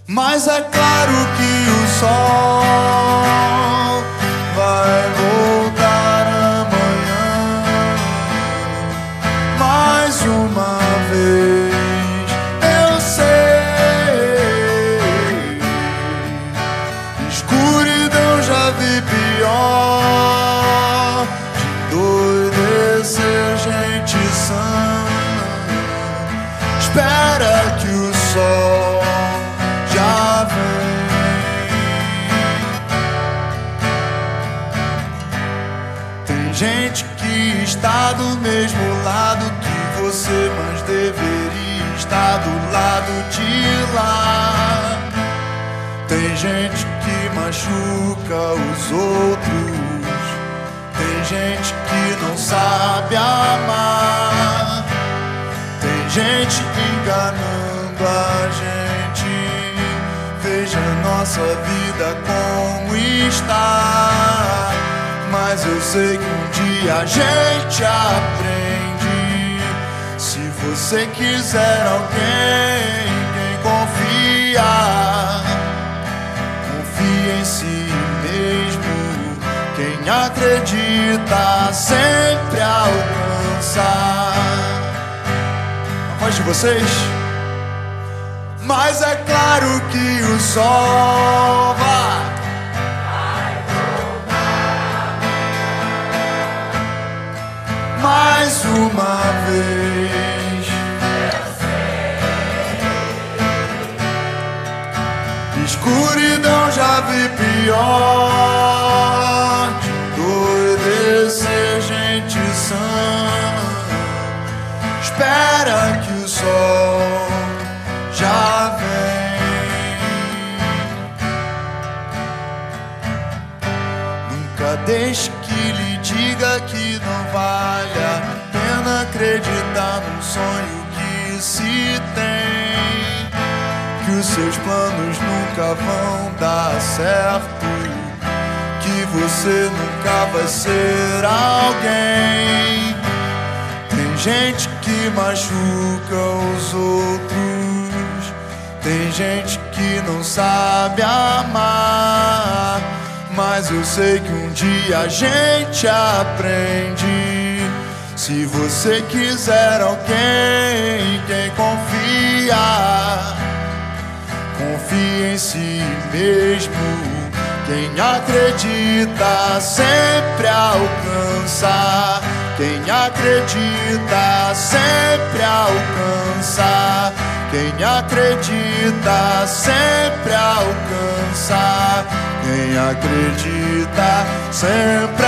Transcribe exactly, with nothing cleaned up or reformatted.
Mas é claro que o sol vai voltar amanhã. Mais uma vez eu sei, escuridão já vi pior, de endoidecer gente sã. Espera que o sol já vem. Tem gente que está do mesmo ldo que você, mas deveria estar do lado de lá. Tem gente que machuca os outros, tem gente que não sabe amar, tem gente enganando a gente. Veja nossa vida como está. Mas eu sei que um dia a gente aprende. Se você quiser alguém, quem confiar, confia em si mesmo. Quem acredita sempre alcança. A voz de vocês. Mas é claro que o sol vai mais uma vez. Eu sei. Escuridão já vi pior, de endoidecer gente sã. Espera que o sol já vem. Nunca deixe que lhe diga que não vale a pena acreditar num sonho que se tem, que os seus planos nunca vão dar certo, que você nunca vai ser alguém. Tem gente que machuca os outros, tem gente que não sabe amar. Mas eu sei que um dia a gente aprende. Se você quiser alguém, quem confia, confia em si mesmo. Quem acredita sempre alcança. Quem acredita sempre alcança. Quem acredita sempre alcança. Quem acredita sempre